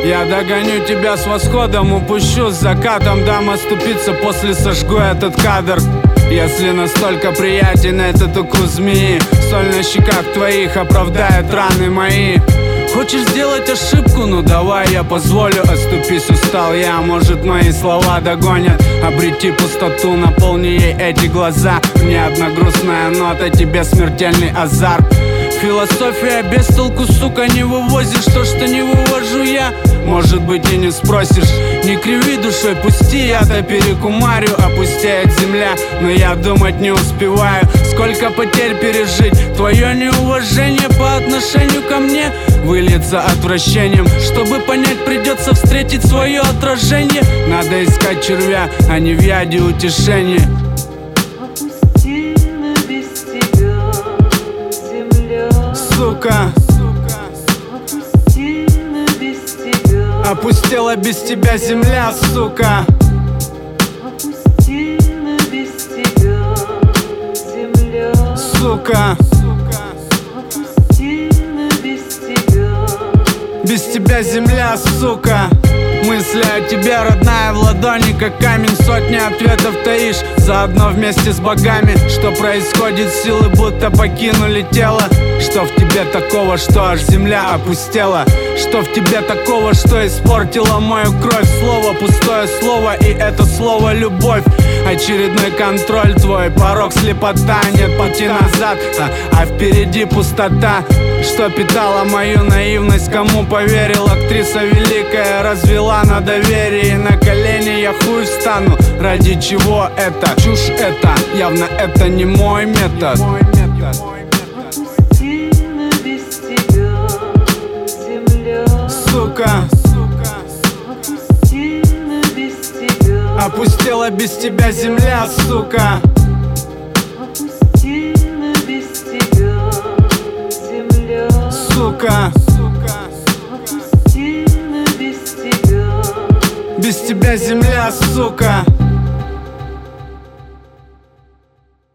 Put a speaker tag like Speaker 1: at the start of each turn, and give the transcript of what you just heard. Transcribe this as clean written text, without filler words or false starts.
Speaker 1: Я догоню тебя с восходом, упущу с закатом. Дам оступиться, после сожгу этот кадр. Если настолько приятен этот укус змеи, соль на щеках твоих оправдает раны мои. Хочешь сделать ошибку? Ну давай я позволю. Оступись, устал я, может мои слова догонят. Обрети пустоту, наполни ей эти глаза. Мне одна грустная нота, тебе смертельный азарт. Философия без толку, сука, не вывозишь то, что не вывожу я. Может быть и не спросишь. Не криви душой, пусти, я-то перекумарю. Опустеет земля, но я думать не успеваю. Сколько потерь пережить, твое неуважение по отношению ко мне выльется отвращением. Чтобы понять, придется встретить свое отражение. Надо искать червя, а не в яде утешение. Сука, опустела без тебя земля, сука. Сука, без тебя земля, сука. Мысли о тебе, родная, в ладони, как камень. Сотни ответов таишь, заодно вместе с богами. Что происходит, силы будто покинули тело. Что в тебе такого, что аж земля опустела? Что в тебе такого, что испортило мою кровь? Слово, пустое слово, и это слово любовь. Очередной контроль, твой порог, слепота. Нет пути назад, а впереди пустота. Что питала мою наивность, кому поверил? Актриса великая развела на доверии. На колени я хуй встану. Ради чего это? Чушь это, явно это не мой метод. Сука, опустела без тебя земля, сука. Сука, без тебя земля, сука.